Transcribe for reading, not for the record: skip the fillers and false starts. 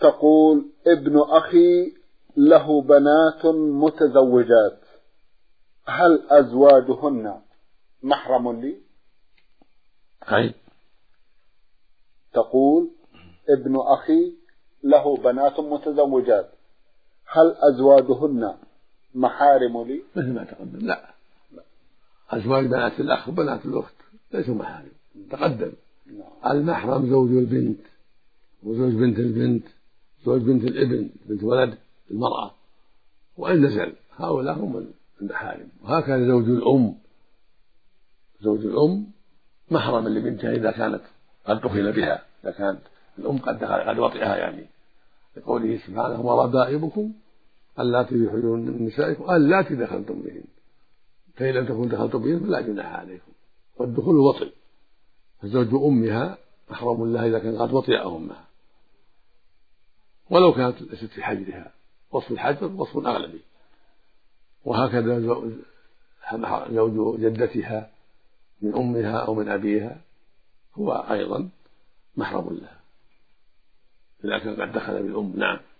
تقول: ابن أخي له بنات متزوجات، هل أزواجهن محرم لي؟ تقول: ابن أخي له بنات متزوجات، هل أزواجهن محارم لي؟ مثل ما تقدم. لا، أزواج بنات الأخ وبنات الأخت ليسوا محارم، تقدم. المحرم زوج البنت وزوج بنت البنت، زوج بنت الابن، بنت ولد المرأة، وإن نزل هؤلاء هم المحارم. وهكذا زوج الأم محرم لبنتها إذا كانت قد دخل بها، إذا كانت الأم قد وطئها، يعني لقوله سبحانه: وربائبكم اللاتي في حجور من نسائكم اللاتي دخلتم بهن، فإن لم تكونوا دخلتم بهن فلا جناح عليكم. والدخول الوطئ، فزوج أمها محرم لها إذا كان قد وطئ أمها، ولو كانت ليست في حجرها. وصف الحجر وصف أغلبي. وهكذا زوج جدتها من أمها أو من أبيها هو أيضا محرم لها إذا كان قد دخل بالأم. نعم.